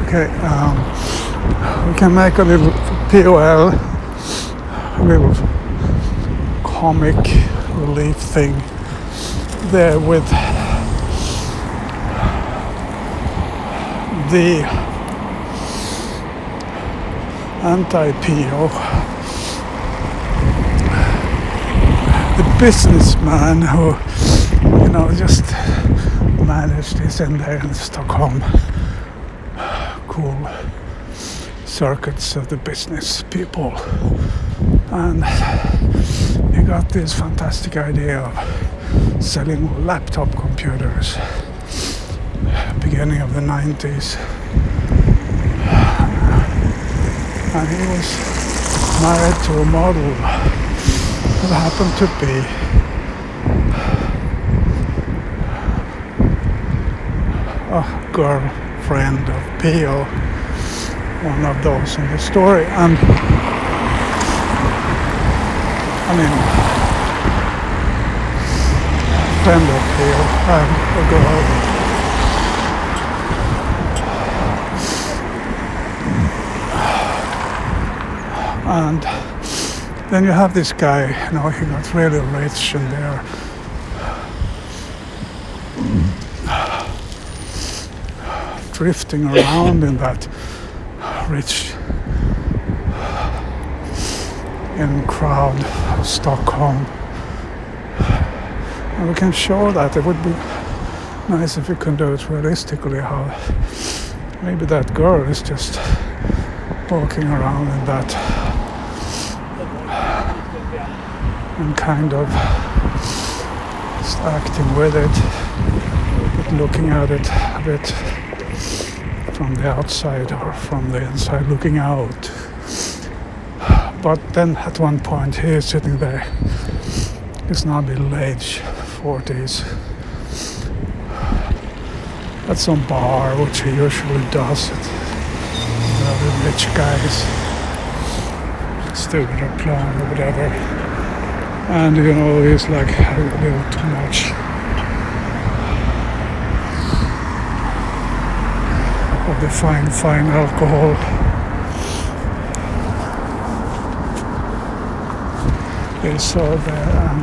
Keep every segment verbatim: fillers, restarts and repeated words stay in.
Okay, um, we can make a little P O L, a little comic relief thing there with the anti-P O, the businessman who, you know, just managed this in there in Stockholm. Cool circuits of the business people, and he got this fantastic idea of selling laptop computers beginning of the nineties, and he was married to a model who happened to be a girlfriend of P O, one of those in the story. And I mean, friend of P O and a girl. And then you have this guy, you know, he got really rich, and they're drifting around in that rich in crowd of Stockholm. And we can show that. It would be nice if we could do it realistically, how maybe that girl is just walking around in that and kind of just acting with it, but looking at it a bit from the outside or from the inside looking out. But then at one point he is sitting there, he's now middle age, forties, at some bar, which he usually does at the other rich guys, Stureplan or whatever. And you know, he's like a little too much of the fine, fine alcohol. He's so there and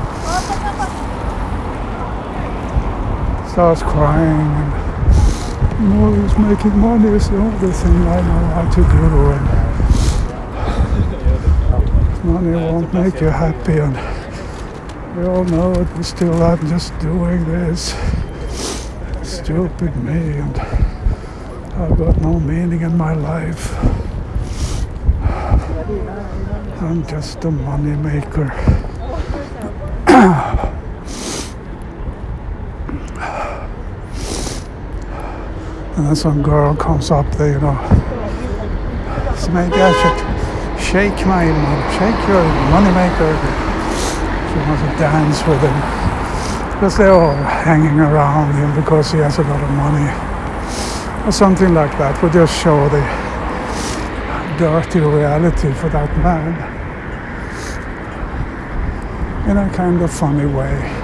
starts crying, and you know, he's making money is the only thing I know how to do, and money won't make you happy, and we all know it, but still I'm just doing this. Stupid me, and I've got no meaning in my life. I'm just a money maker. And then some girl comes up there, you know, so maybe I should shake my money, shake your money maker. She wants to dance with him, because they're all hanging around him because he has a lot of money, or something like that. We just show the dirty reality for that man in a kind of funny way.